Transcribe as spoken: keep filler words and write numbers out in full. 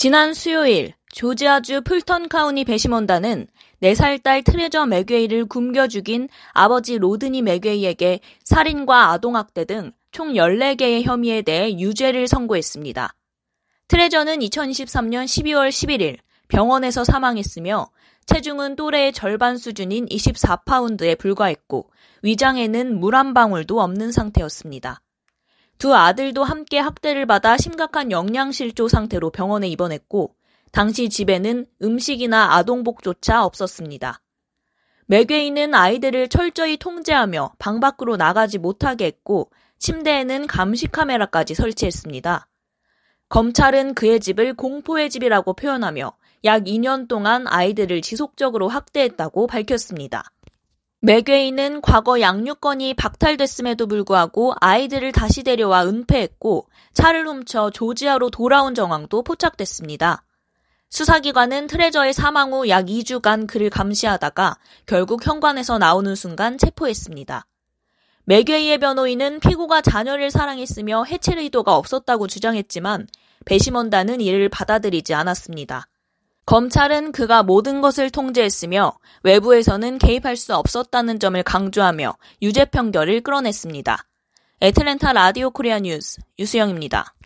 지난 수요일 조지아주 풀턴 카운티 배심원단은 네 살 딸 트레저 맥웨이를 굶겨 죽인 아버지 로드니 맥웨이에게 살인과 아동학대 등 총 열네 개의 혐의에 대해 유죄를 선고했습니다. 트레저는 이천이십삼 년 십이월 십일일 병원에서 사망했으며 체중은 또래의 절반 수준인 이십사 파운드에 불과했고 위장에는 물 한 방울도 없는 상태였습니다. 두 아들도 함께 학대를 받아 심각한 영양실조 상태로 병원에 입원했고 당시 집에는 음식이나 아동복조차 없었습니다. 맥웨이는 아이들을 철저히 통제하며 방 밖으로 나가지 못하게 했고 침대에는 감시 카메라까지 설치했습니다. 검찰은 그의 집을 공포의 집이라고 표현하며 약 이 년 동안 아이들을 지속적으로 학대했다고 밝혔습니다. 맥웨이는 과거 양육권이 박탈됐음에도 불구하고 아이들을 다시 데려와 은폐했고 차를 훔쳐 조지아로 돌아온 정황도 포착됐습니다. 수사기관은 트레저의 사망 후 약 이 주간 그를 감시하다가 결국 현관에서 나오는 순간 체포했습니다. 맥웨이의 변호인은 피고가 자녀를 사랑했으며 해칠 의도가 없었다고 주장했지만 배심원단은 이를 받아들이지 않았습니다. 검찰은 그가 모든 것을 통제했으며 외부에서는 개입할 수 없었다는 점을 강조하며 유죄 판결을 끌어냈습니다. 애틀랜타 라디오 코리아 뉴스 유수영입니다.